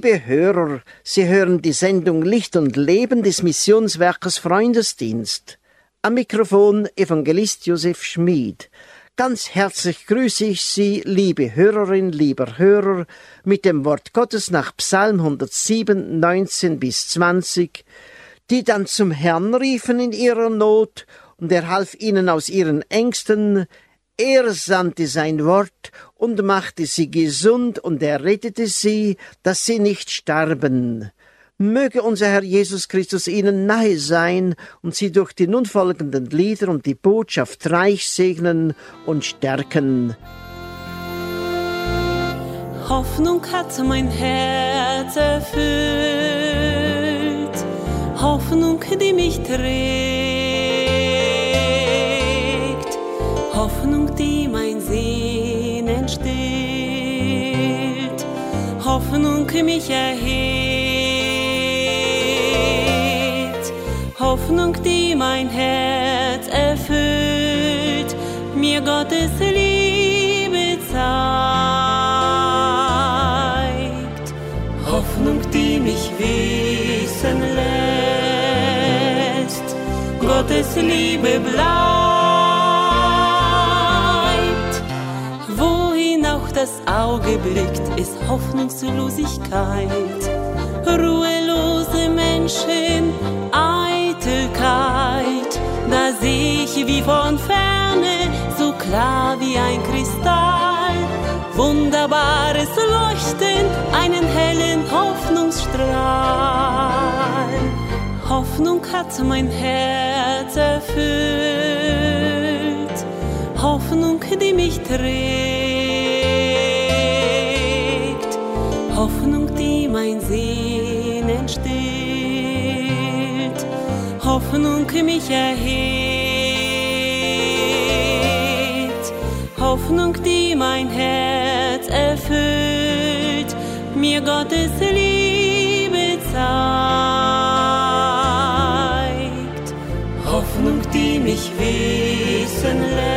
Liebe Hörer, Sie hören die Sendung Licht und Leben des Missionswerkes Freundesdienst. Am Mikrofon Evangelist Josef Schmid. Ganz herzlich grüße ich Sie, liebe Hörerin, lieber Hörer, mit dem Wort Gottes nach Psalm 107, 19 bis 20, die dann zum Herrn riefen in ihrer Not, und er half ihnen aus ihren Ängsten. Er sandte sein Wort und machte sie gesund, und er rettete sie, dass sie nicht starben. Möge unser Herr Jesus Christus ihnen nahe sein und sie durch die nun folgenden Lieder und die Botschaft reich segnen und stärken. Hoffnung hat mein Herz erfüllt, Hoffnung, die mich trägt, Hoffnung, die mein Sehnen stillt, Hoffnung, mich erhebt, Hoffnung, die mein Herz erfüllt, mir Gottes Liebe zeigt. Hoffnung, die mich wissen lässt, Gottes Liebe bleibt. Wohin auch das Auge blickt, ist Hoffnungslosigkeit. Ruhelose Menschen, Eitelkeit, da seh ich wie von Ferne, so klar wie ein Kristall, wunderbares Leuchten, einen hellen Hoffnungsstrahl. Hoffnung hat mein Herz erfüllt, Hoffnung, die mich trägt, Hoffnung, die mein Sehnen stillt, Hoffnung, mich erhebt, Hoffnung, die mein Herz erfüllt, mir Gottes Liebe zeigt. Hoffnung, die mich wissen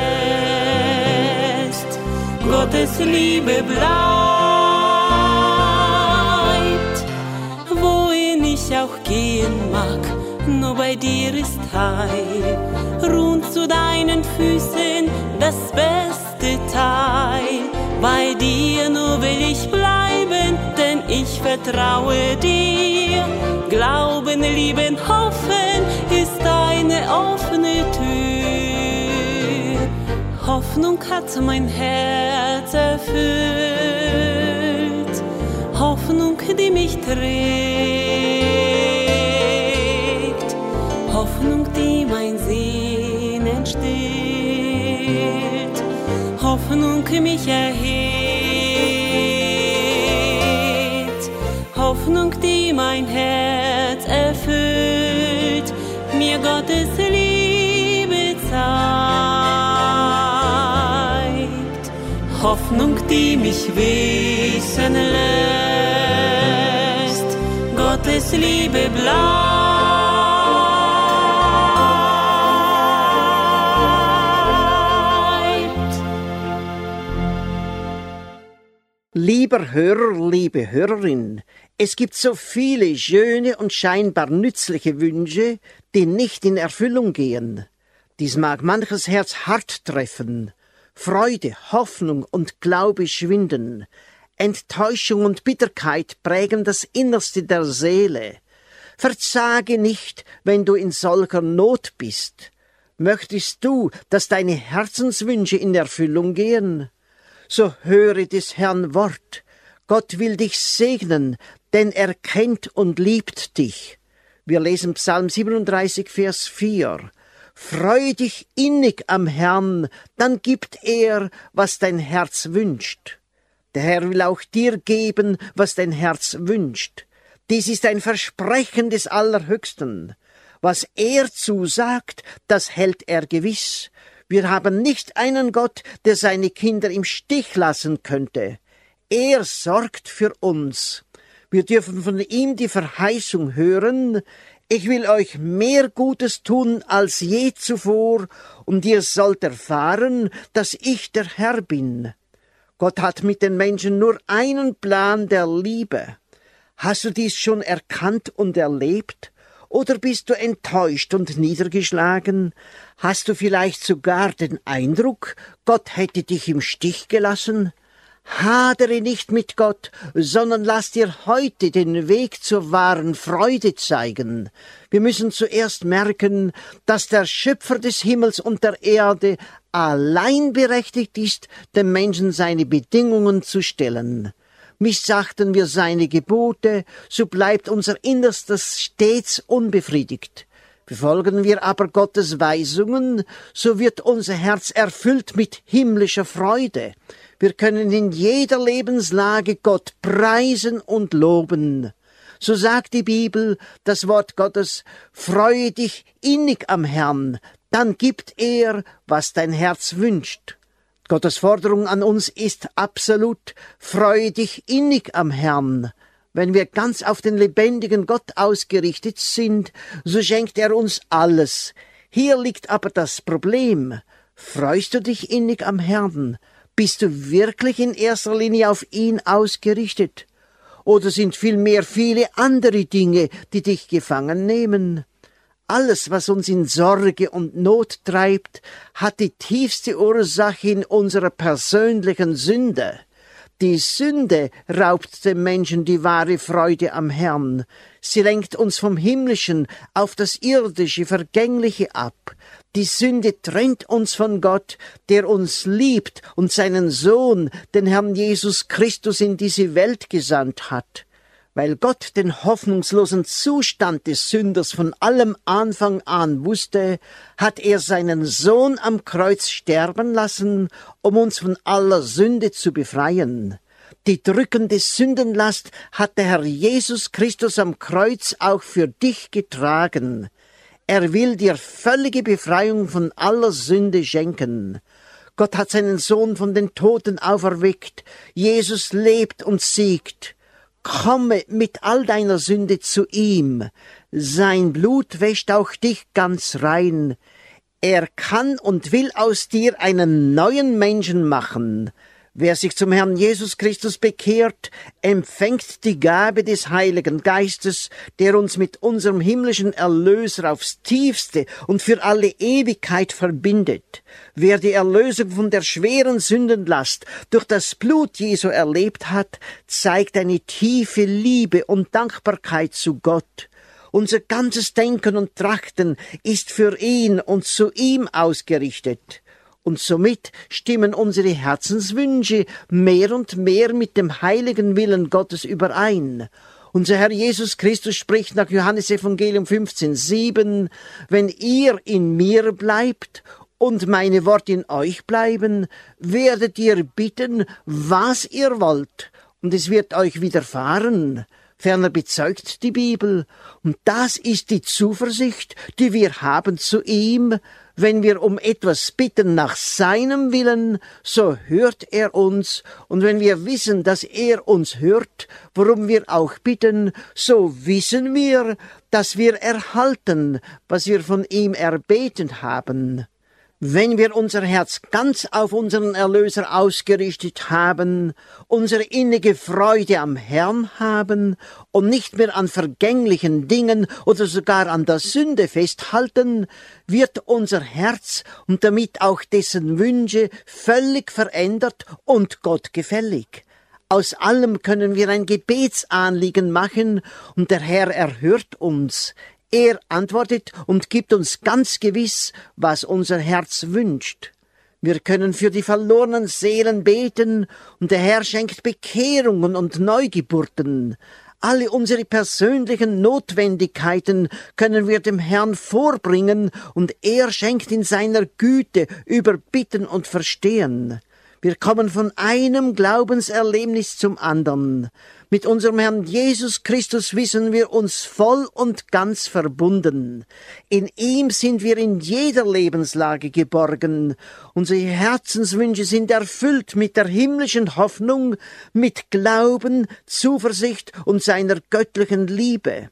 lässt, Gottes Liebe bleibt. Wohin ich auch gehen mag, nur bei dir ist Heil. Ruhen zu deinen Füßen das beste Teil. Bei dir nur will ich bleiben, denn ich vertraue dir. Glauben, lieben, hoffen ist eine offene Tür. Hoffnung hat mein Herz erfüllt, Hoffnung, die mich trägt, Hoffnung, die mein Sehnen stillt, Hoffnung, mich erhebt, Hoffnung, die mein Herz erfüllt, mir Gottes Liebe zeigt. Hoffnung, die mich wissen lässt, Gottes Liebe bleibt. Lieber Hörer, liebe Hörerin, es gibt so viele schöne und scheinbar nützliche Wünsche, die nicht in Erfüllung gehen. Dies mag manches Herz hart treffen. Freude, Hoffnung und Glaube schwinden. Enttäuschung und Bitterkeit prägen das Innerste der Seele. Verzage nicht, wenn du in solcher Not bist. Möchtest du, dass deine Herzenswünsche in Erfüllung gehen? So höre des Herrn Wort. Gott will dich segnen, denn er kennt und liebt dich. Wir lesen Psalm 37, Vers 4. Freu dich innig am Herrn, dann gibt er, was dein Herz wünscht. Der Herr will auch dir geben, was dein Herz wünscht. Dies ist ein Versprechen des Allerhöchsten. Was er zusagt, das hält er gewiss. Wir haben nicht einen Gott, der seine Kinder im Stich lassen könnte. Er sorgt für uns. Wir dürfen von ihm die Verheißung hören: Ich will euch mehr Gutes tun als je zuvor, und ihr sollt erfahren, dass ich der Herr bin. Gott hat mit den Menschen nur einen Plan der Liebe. Hast du dies schon erkannt und erlebt? Oder bist du enttäuscht und niedergeschlagen? Hast du vielleicht sogar den Eindruck, Gott hätte dich im Stich gelassen? Hadere nicht mit Gott, sondern lass dir heute den Weg zur wahren Freude zeigen. Wir müssen zuerst merken, dass der Schöpfer des Himmels und der Erde allein berechtigt ist, dem Menschen seine Bedingungen zu stellen. Missachten wir seine Gebote, so bleibt unser Innerstes stets unbefriedigt. Befolgen wir aber Gottes Weisungen, so wird unser Herz erfüllt mit himmlischer Freude. Wir können in jeder Lebenslage Gott preisen und loben. So sagt die Bibel, das Wort Gottes, freue dich innig am Herrn, dann gibt er, was dein Herz wünscht. Gottes Forderung an uns ist absolut, freue dich innig am Herrn. Wenn wir ganz auf den lebendigen Gott ausgerichtet sind, so schenkt er uns alles. Hier liegt aber das Problem. Freust du dich innig am Herrn? Bist du wirklich in erster Linie auf ihn ausgerichtet? Oder sind vielmehr viele andere Dinge, die dich gefangen nehmen? Alles, was uns in Sorge und Not treibt, hat die tiefste Ursache in unserer persönlichen Sünde. Die Sünde raubt dem Menschen die wahre Freude am Herrn. Sie lenkt uns vom Himmlischen auf das Irdische, Vergängliche ab. Die Sünde trennt uns von Gott, der uns liebt und seinen Sohn, den Herrn Jesus Christus, in diese Welt gesandt hat. Weil Gott den hoffnungslosen Zustand des Sünders von allem Anfang an wusste, hat er seinen Sohn am Kreuz sterben lassen, um uns von aller Sünde zu befreien. Die drückende Sündenlast hat der Herr Jesus Christus am Kreuz auch für dich getragen. Er will dir völlige Befreiung von aller Sünde schenken. Gott hat seinen Sohn von den Toten auferweckt. Jesus lebt und siegt. Komme mit all deiner Sünde zu ihm. Sein Blut wäscht auch dich ganz rein. Er kann und will aus dir einen neuen Menschen machen. Wer sich zum Herrn Jesus Christus bekehrt, empfängt die Gabe des Heiligen Geistes, der uns mit unserem himmlischen Erlöser aufs Tiefste und für alle Ewigkeit verbindet. Wer die Erlösung von der schweren Sündenlast durch das Blut Jesu erlebt hat, zeigt eine tiefe Liebe und Dankbarkeit zu Gott. Unser ganzes Denken und Trachten ist für ihn und zu ihm ausgerichtet. Und somit stimmen unsere Herzenswünsche mehr und mehr mit dem heiligen Willen Gottes überein. Unser Herr Jesus Christus spricht nach Johannes Evangelium 15,7, wenn ihr in mir bleibt und meine Worte in euch bleiben, werdet ihr bitten, was ihr wollt, und es wird euch widerfahren. Ferner bezeugt die Bibel, und das ist die Zuversicht, die wir haben zu ihm. Wenn wir um etwas bitten nach seinem Willen, so hört er uns, und wenn wir wissen, dass er uns hört, worum wir auch bitten, so wissen wir, dass wir erhalten, was wir von ihm erbeten haben. Wenn wir unser Herz ganz auf unseren Erlöser ausgerichtet haben, unsere innige Freude am Herrn haben und nicht mehr an vergänglichen Dingen oder sogar an der Sünde festhalten, wird unser Herz und damit auch dessen Wünsche völlig verändert und Gott gefällig. Aus allem können wir ein Gebetsanliegen machen und der Herr erhört uns. Er antwortet und gibt uns ganz gewiss, was unser Herz wünscht. Wir können für die verlorenen Seelen beten und der Herr schenkt Bekehrungen und Neugeburten. Alle unsere persönlichen Notwendigkeiten können wir dem Herrn vorbringen und er schenkt in seiner Güte über Bitten und Verstehen. Wir kommen von einem Glaubenserlebnis zum anderen. Mit unserem Herrn Jesus Christus wissen wir uns voll und ganz verbunden. In ihm sind wir in jeder Lebenslage geborgen. Unsere Herzenswünsche sind erfüllt mit der himmlischen Hoffnung, mit Glauben, Zuversicht und seiner göttlichen Liebe.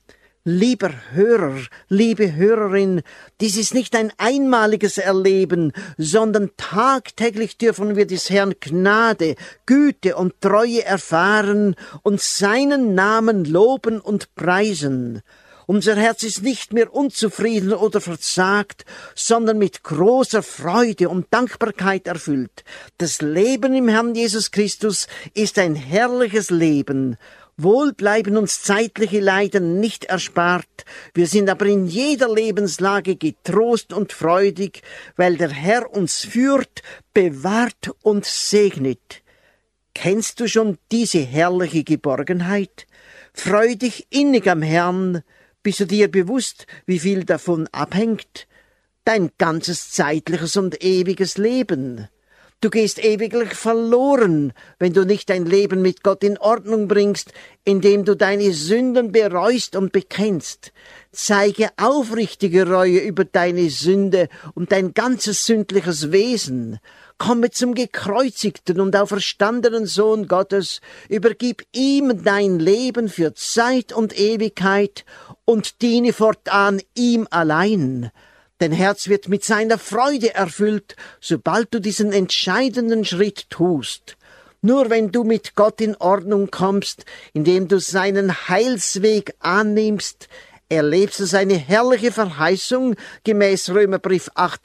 Lieber Hörer, liebe Hörerin, dies ist nicht ein einmaliges Erleben, sondern tagtäglich dürfen wir des Herrn Gnade, Güte und Treue erfahren und seinen Namen loben und preisen. Unser Herz ist nicht mehr unzufrieden oder verzagt, sondern mit großer Freude und Dankbarkeit erfüllt. Das Leben im Herrn Jesus Christus ist ein herrliches Leben. Wohl bleiben uns zeitliche Leiden nicht erspart, wir sind aber in jeder Lebenslage getrost und freudig, weil der Herr uns führt, bewahrt und segnet. Kennst du schon diese herrliche Geborgenheit? Freu dich innig am Herrn. Bist du dir bewusst, wie viel davon abhängt? Dein ganzes zeitliches und ewiges Leben. Du gehst ewiglich verloren, wenn du nicht dein Leben mit Gott in Ordnung bringst, indem du deine Sünden bereust und bekennst. Zeige aufrichtige Reue über deine Sünde und dein ganzes sündliches Wesen. Komme zum gekreuzigten und auferstandenen Sohn Gottes, übergib ihm dein Leben für Zeit und Ewigkeit und diene fortan ihm allein. Dein Herz wird mit seiner Freude erfüllt, sobald du diesen entscheidenden Schritt tust. Nur wenn du mit Gott in Ordnung kommst, indem du seinen Heilsweg annimmst, erlebst du seine herrliche Verheißung, gemäß Römerbrief 8,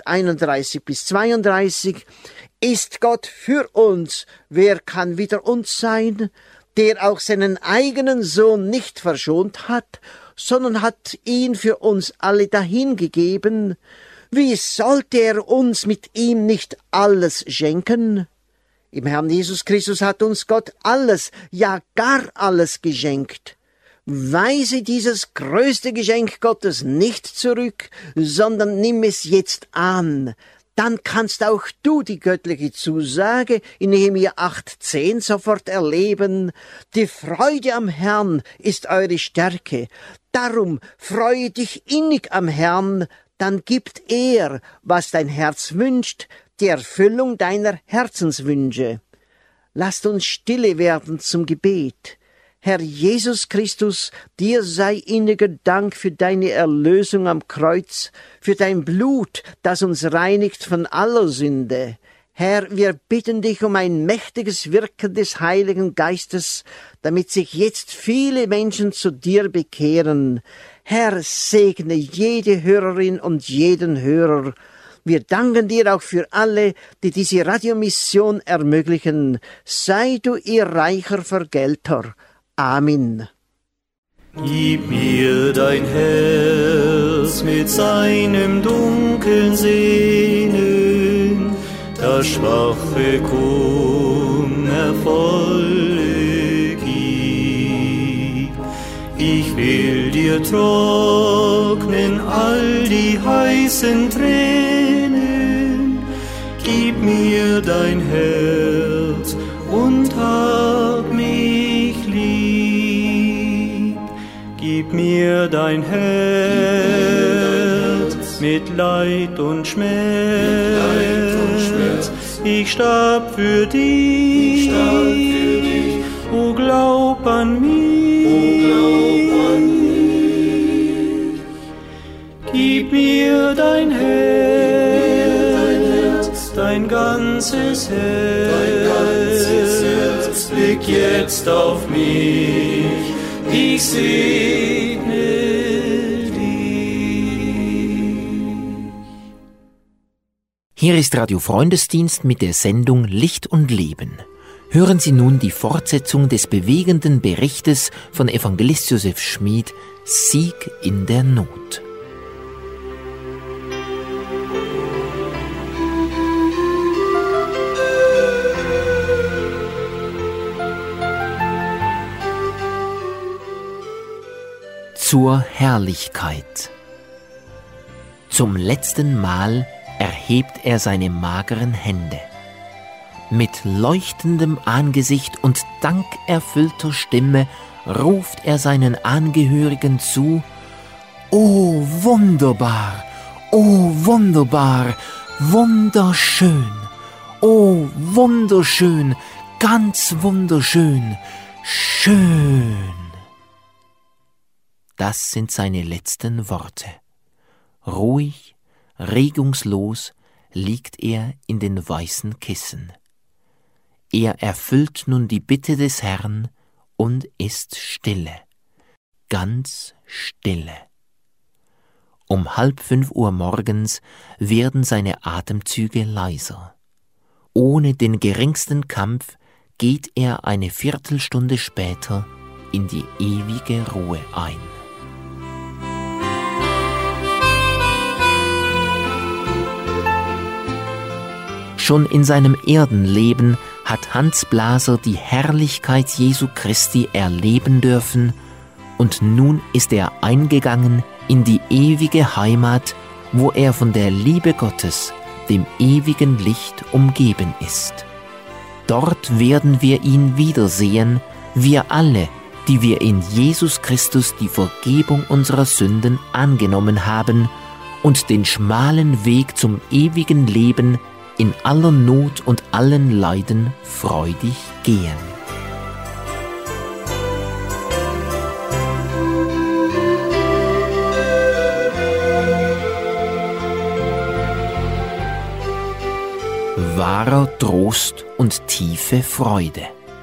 31-32, ist Gott für uns, wer kann wider uns sein, der auch seinen eigenen Sohn nicht verschont hat, sondern hat ihn für uns alle dahingegeben. Wie sollte er uns mit ihm nicht alles schenken? Im Herrn Jesus Christus hat uns Gott alles, ja gar alles geschenkt. Weise dieses größte Geschenk Gottes nicht zurück, sondern nimm es jetzt an. Dann kannst auch du die göttliche Zusage in Nehemia 8,10 sofort erleben. Die Freude am Herrn ist eure Stärke. Darum freue dich innig am Herrn, dann gibt er, was dein Herz wünscht, die Erfüllung deiner Herzenswünsche. Lasst uns stille werden zum Gebet. Herr Jesus Christus, dir sei inniger Dank für deine Erlösung am Kreuz, für dein Blut, das uns reinigt von aller Sünde. Herr, wir bitten dich um ein mächtiges Wirken des Heiligen Geistes, damit sich jetzt viele Menschen zu dir bekehren. Herr, segne jede Hörerin und jeden Hörer. Wir danken dir auch für alle, die diese Radiomission ermöglichen. Sei du ihr reicher Vergelter. Amen. Gib mir dein Herz mit seinem dunkeln Sehnen, das schwache Kummervolle gib. Ich will dir trocknen all die heißen Tränen. Gib mir dein Herz und hab mich lieb. Gib mir dein Herz mit Leid und Schmerz. Ich starb für dich, o glaub an mich. Gib mir dein Herz, dein ganzes Herz, blick jetzt auf mich, ich segne dich. Hier ist Radio Freundesdienst mit der Sendung Licht und Leben. Hören Sie nun die Fortsetzung des bewegenden Berichtes von Evangelist Josef Schmid, Sieg in der Not. Zur Herrlichkeit. Zum letzten Mal erhebt er seine mageren Hände. Mit leuchtendem Angesicht und dankerfüllter Stimme ruft er seinen Angehörigen zu: »O wunderbar, o wunderbar, wunderschön, o wunderschön, ganz wunderschön, schön.« Das sind seine letzten Worte. Ruhig, regungslos liegt er in den weißen Kissen. Er erfüllt nun die Bitte des Herrn und ist stille, ganz stille. Um 4:30 Uhr morgens werden seine Atemzüge leiser. Ohne den geringsten Kampf geht er eine Viertelstunde später in die ewige Ruhe ein. Schon in seinem Erdenleben hat Hans Blaser die Herrlichkeit Jesu Christi erleben dürfen und nun ist er eingegangen in die ewige Heimat, wo er von der Liebe Gottes, dem ewigen Licht, umgeben ist. Dort werden wir ihn wiedersehen, wir alle, die wir in Jesus Christus die Vergebung unserer Sünden angenommen haben und den schmalen Weg zum ewigen Leben in aller Not und allen Leiden freudig gehen. Wahrer Trost und tiefe Freude.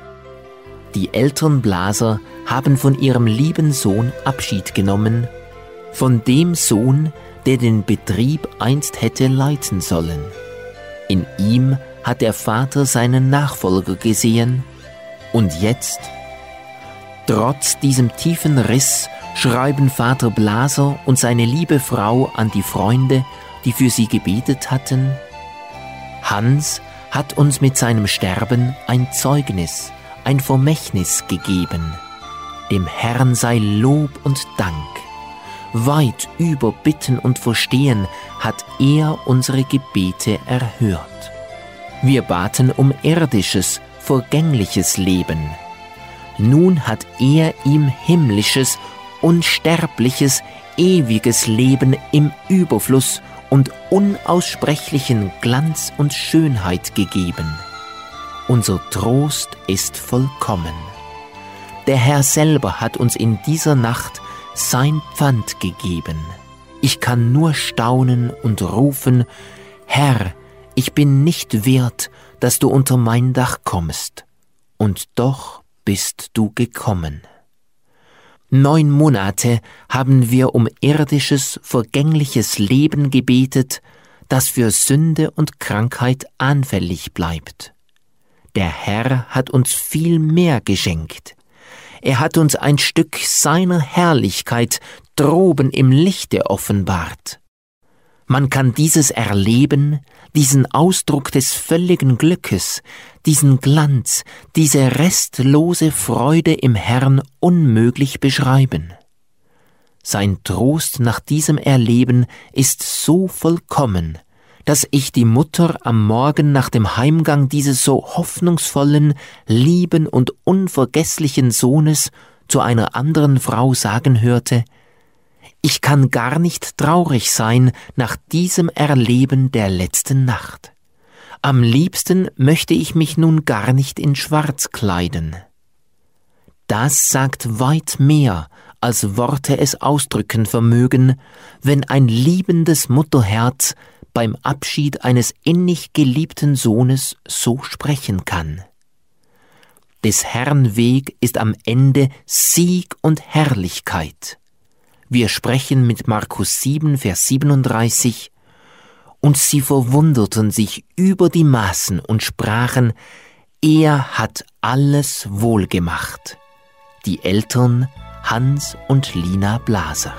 Die Eltern Blaser haben von ihrem lieben Sohn Abschied genommen, von dem Sohn, der den Betrieb einst hätte leiten sollen. In ihm hat der Vater seinen Nachfolger gesehen und jetzt, trotz diesem tiefen Riss, schreiben Vater Blaser und seine liebe Frau an die Freunde, die für sie gebetet hatten: Hans hat uns mit seinem Sterben ein Zeugnis, ein Vermächtnis gegeben. Dem Herrn sei Lob und Dank. Weit über Bitten und Verstehen hat er unsere Gebete erhört. Wir baten um irdisches, vergängliches Leben. Nun hat er ihm himmlisches, unsterbliches, ewiges Leben im Überfluss und unaussprechlichen Glanz und Schönheit gegeben. Unser Trost ist vollkommen. Der Herr selber hat uns in dieser Nacht sein Pfand gegeben. Ich kann nur staunen und rufen: Herr, ich bin nicht wert, dass du unter mein Dach kommst. Und doch bist du gekommen. 9 Monate haben wir um irdisches, vergängliches Leben gebetet, das für Sünde und Krankheit anfällig bleibt. Der Herr hat uns viel mehr geschenkt. Er hat uns ein Stück seiner Herrlichkeit droben im Lichte offenbart. Man kann dieses Erleben, diesen Ausdruck des völligen Glückes, diesen Glanz, diese restlose Freude im Herrn unmöglich beschreiben. Sein Trost nach diesem Erleben ist so vollkommen, dass ich die Mutter am Morgen nach dem Heimgang dieses so hoffnungsvollen, lieben und unvergesslichen Sohnes zu einer anderen Frau sagen hörte: Ich kann gar nicht traurig sein nach diesem Erleben der letzten Nacht. Am liebsten möchte ich mich nun gar nicht in Schwarz kleiden. Das sagt weit mehr, als Worte es ausdrücken vermögen, wenn ein liebendes Mutterherz beim Abschied eines innig geliebten Sohnes so sprechen kann. Des Herrn Weg ist am Ende Sieg und Herrlichkeit. Wir sprechen mit Markus 7, Vers 37: Und sie verwunderten sich über die Maßen und sprachen: Er hat alles wohlgemacht. Die Eltern Hans und Lina Blaser.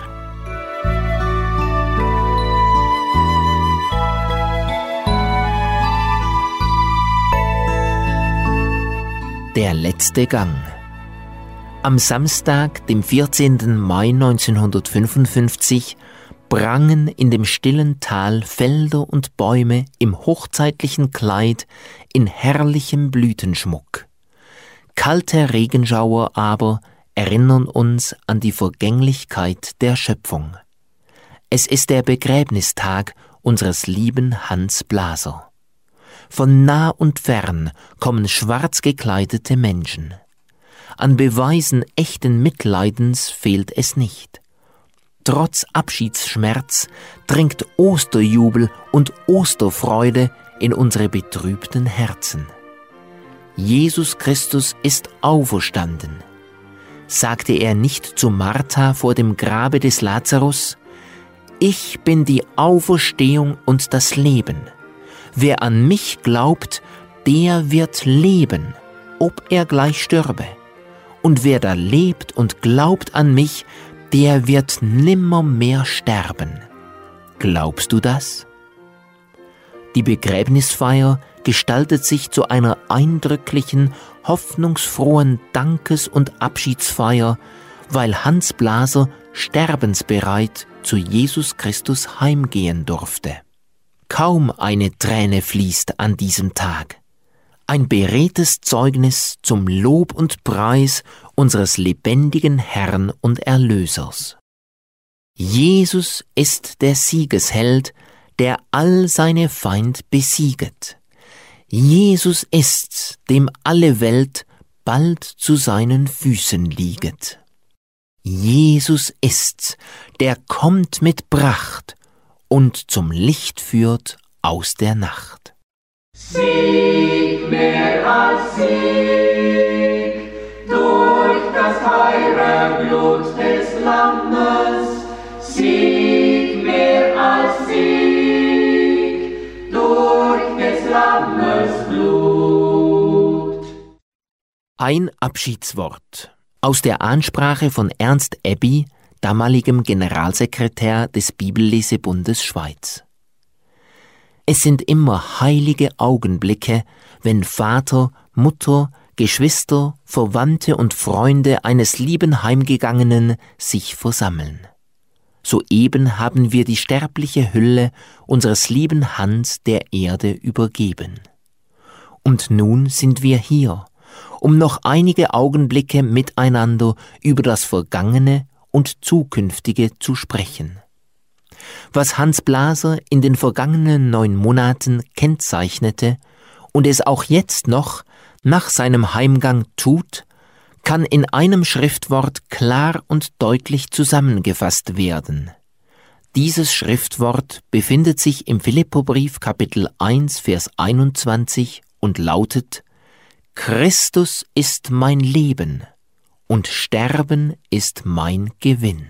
Der letzte Gang. Am Samstag, dem 14. Mai 1955, prangen in dem stillen Tal Felder und Bäume im hochzeitlichen Kleid in herrlichem Blütenschmuck. Kalte Regenschauer aber erinnern uns an die Vergänglichkeit der Schöpfung. Es ist der Begräbnistag unseres lieben Hans Blaser. Von nah und fern kommen schwarz gekleidete Menschen. An Beweisen echten Mitleidens fehlt es nicht. trotz Abschiedsschmerz dringt Osterjubel und Osterfreude in unsere betrübten Herzen. Jesus Christus ist auferstanden. Sagte er nicht zu Martha vor dem Grabe des Lazarus: Ich bin die Auferstehung und das Leben. Wer an mich glaubt, der wird leben, ob er gleich stürbe. Und wer da lebt und glaubt an mich, der wird nimmermehr sterben. Glaubst du das? Die Begräbnisfeier gestaltet sich zu einer eindrücklichen, hoffnungsfrohen Dankes- und Abschiedsfeier, weil Hans Blaser sterbensbereit zu Jesus Christus heimgehen durfte. Kaum eine Träne fließt an diesem Tag. Ein beredtes Zeugnis zum Lob und Preis unseres lebendigen Herrn und Erlösers. Jesus ist der Siegesheld, der all seine Feind besieget. Jesus ist's, dem alle Welt bald zu seinen Füßen lieget. Jesus ist's, der kommt mit Pracht und zum Licht führt aus der Nacht. Sieg mehr als Sieg, durch das teure Blut des Lammes. Sieg mehr als Sieg, durch des Lammes Blut. Ein Abschiedswort aus der Ansprache von Ernst Ebbi, damaligem Generalsekretär des Bibellesebundes Schweiz. Es sind immer heilige Augenblicke, wenn Vater, Mutter, Geschwister, Verwandte und Freunde eines lieben Heimgegangenen sich versammeln. Soeben haben wir die sterbliche Hülle unseres lieben Hans der Erde übergeben. Und nun sind wir hier, um noch einige Augenblicke miteinander über das Vergangene und Zukünftige zu sprechen. Was Hans Blaser in den vergangenen 9 Monaten kennzeichnete und es auch jetzt noch nach seinem Heimgang tut, kann in einem Schriftwort klar und deutlich zusammengefasst werden. Dieses Schriftwort befindet sich im Philipperbrief Kapitel 1, Vers 21 und lautet: Christus ist mein Leben und Sterben ist mein Gewinn.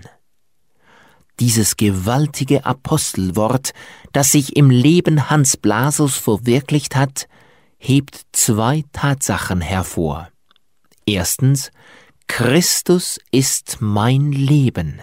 Dieses gewaltige Apostelwort, das sich im Leben Hans Blasers verwirklicht hat, hebt 2 Tatsachen hervor. Erstens, Christus ist mein Leben.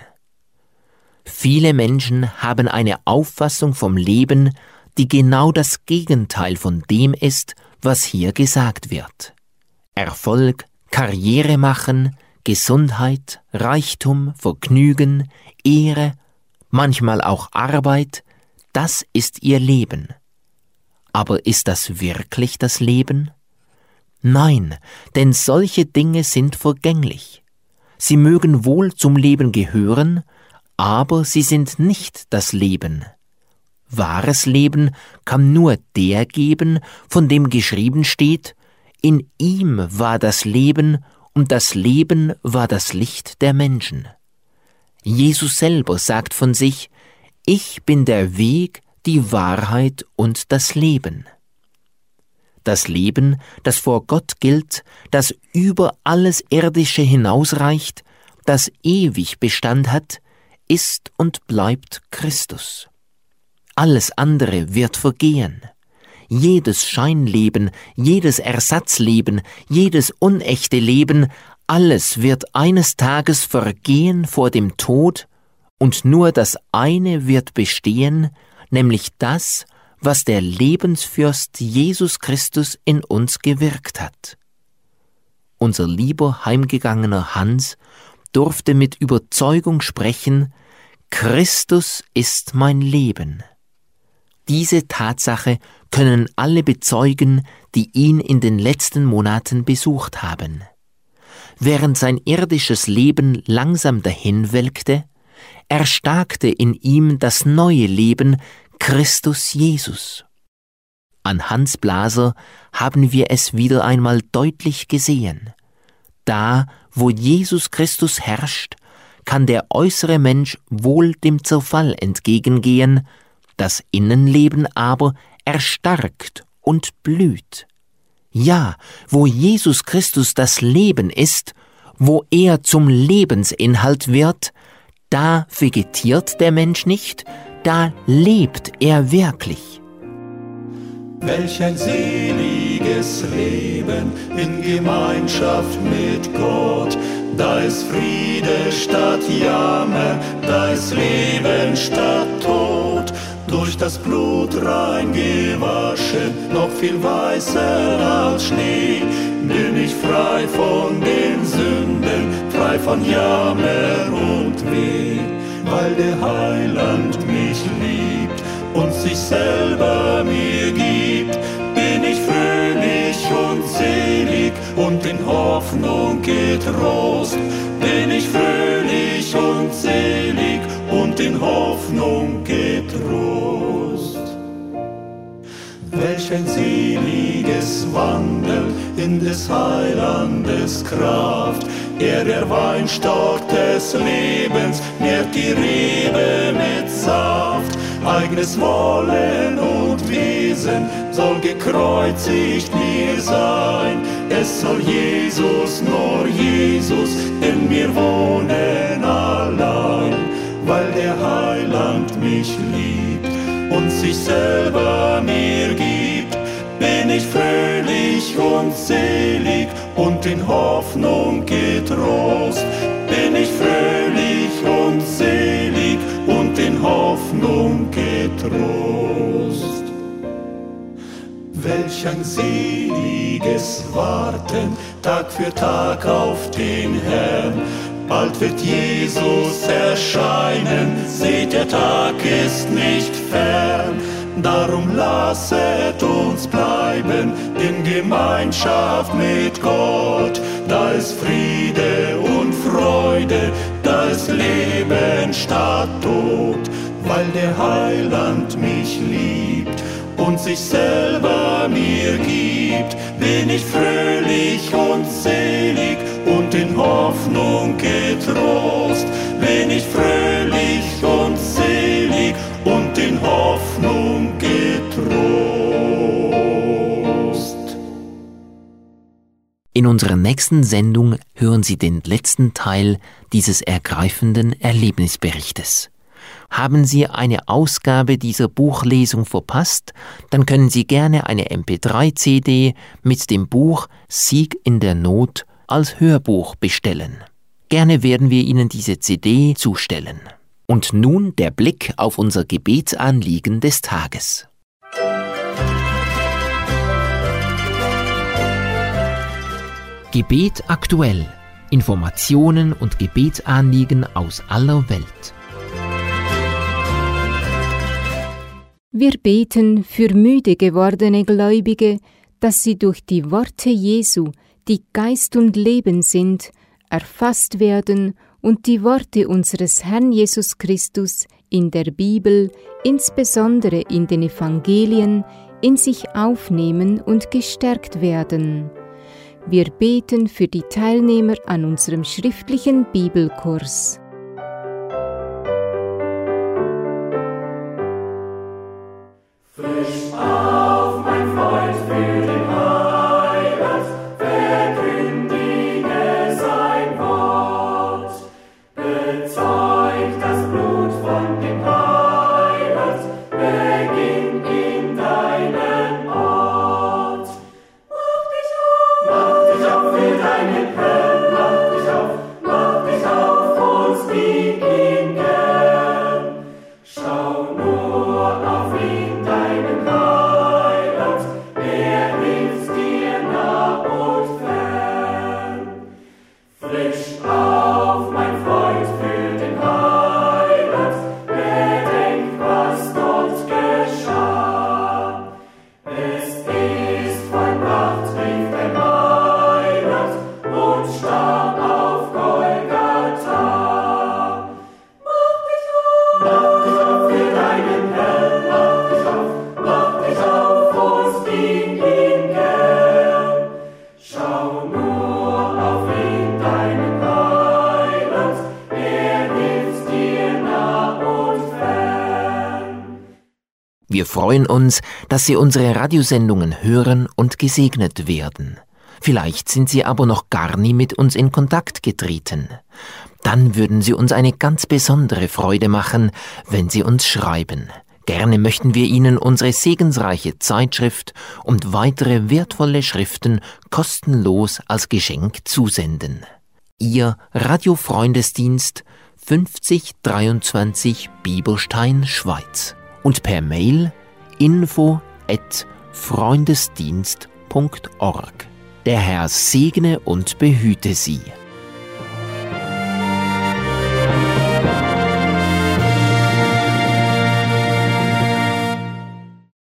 Viele Menschen haben eine Auffassung vom Leben, die genau das Gegenteil von dem ist, was hier gesagt wird. Erfolg, Karriere machen, Gesundheit, Reichtum, Vergnügen, Ehre, manchmal auch Arbeit, das ist ihr Leben. Aber ist das wirklich das Leben? Nein, denn solche Dinge sind vergänglich. Sie mögen wohl zum Leben gehören, aber sie sind nicht das Leben. Wahres Leben kann nur der geben, von dem geschrieben steht: In ihm war das Leben, und das Leben war das Licht der Menschen. Jesus selber sagt von sich: Ich bin der Weg, die Wahrheit und das Leben. Das Leben, das vor Gott gilt, das über alles Irdische hinausreicht, das ewig Bestand hat, ist und bleibt Christus. Alles andere wird vergehen. Jedes Scheinleben, jedes Ersatzleben, jedes unechte Leben, alles wird eines Tages vergehen vor dem Tod, und nur das eine wird bestehen, nämlich das, was der Lebensfürst Jesus Christus in uns gewirkt hat. Unser lieber heimgegangener Hans durfte mit Überzeugung sprechen: Christus ist mein Leben. Diese Tatsache können alle bezeugen, die ihn in den letzten Monaten besucht haben. Während sein irdisches Leben langsam dahinwelkte, erstarkte in ihm das neue Leben, Christus Jesus. An Hans Blaser haben wir es wieder einmal deutlich gesehen. Da, wo Jesus Christus herrscht, kann der äußere Mensch wohl dem Zerfall entgegengehen, das Innenleben aber erstarkt und blüht. Ja, wo Jesus Christus das Leben ist, wo er zum Lebensinhalt wird, da vegetiert der Mensch nicht, da lebt er wirklich. Welch ein seliges Leben in Gemeinschaft mit Gott. Da ist Friede statt Jammer, da ist Leben statt Tod. Durch das Blut rein gewaschen, noch viel weißer als Schnee. Bin ich frei von den Sünden, frei von Jammer und Weh. Weil der Heiland mich liebt und sich selber mir gibt, bin ich fröhlich und selig und in Hoffnung getrost. Bin ich fröhlich und selig und in Hoffnung getrost. Welch ein seliges Wandeln in des Heilandes Kraft. Er, der Weinstock des Lebens, nährt die Rebe mit Saft. Eigenes Wollen und Wesen soll gekreuzigt mir sein. Es soll Jesus, nur Jesus, in mir wohnen allein. Weil der Heiland mich liebt und sich selber mir gibt, bin ich fröhlich und selig und in Hoffnung getrost. Bin ich fröhlich und selig und in Hoffnung getrost. Welch ein seliges Warten, Tag für Tag auf den Herrn. Bald wird Jesus erscheinen, seht, der Tag ist nicht fern. Darum lasset uns bleiben in Gemeinschaft mit Gott. Da ist Friede und Freude, da ist Leben statt Tod. Weil der Heiland mich liebt und sich selber mir gibt, bin ich fröhlich und selig und in Hoffnung getrost. Bin ich fröhlich und selig und in Hoffnung getrost. In unserer nächsten Sendung hören Sie den letzten Teil dieses ergreifenden Erlebnisberichtes. Haben Sie eine Ausgabe dieser Buchlesung verpasst, dann können Sie gerne eine MP3-CD mit dem Buch Sieg in der Not als Hörbuch bestellen. Gerne werden wir Ihnen diese CD zustellen. Und nun der Blick auf unser Gebetsanliegen des Tages. Gebet aktuell. Informationen und Gebetsanliegen aus aller Welt. Wir beten für müde gewordene Gläubige, dass sie durch die Worte Jesu, die Geist und Leben sind, erfasst werden und die Worte unseres Herrn Jesus Christus in der Bibel, insbesondere in den Evangelien, in sich aufnehmen und gestärkt werden. Wir beten für die Teilnehmer an unserem schriftlichen Bibelkurs. Frisch auf, mein Freund, für den Heiland, verkündige sein Wort. Bezeugt das Blut von dem Heiland, beginn in deinem Ort. Mach dich auf für deinen Herrn, mach dich auf Wir freuen uns, dass Sie unsere Radiosendungen hören und gesegnet werden. Vielleicht sind Sie aber noch gar nie mit uns in Kontakt getreten. Dann würden Sie uns eine ganz besondere Freude machen, wenn Sie uns schreiben. Gerne möchten wir Ihnen unsere segensreiche Zeitschrift und weitere wertvolle Schriften kostenlos als Geschenk zusenden. Ihr Radiofreundesdienst 5023 Bieberstein, Schweiz. Und per Mail info@freundesdienst.org. Der Herr segne und behüte Sie.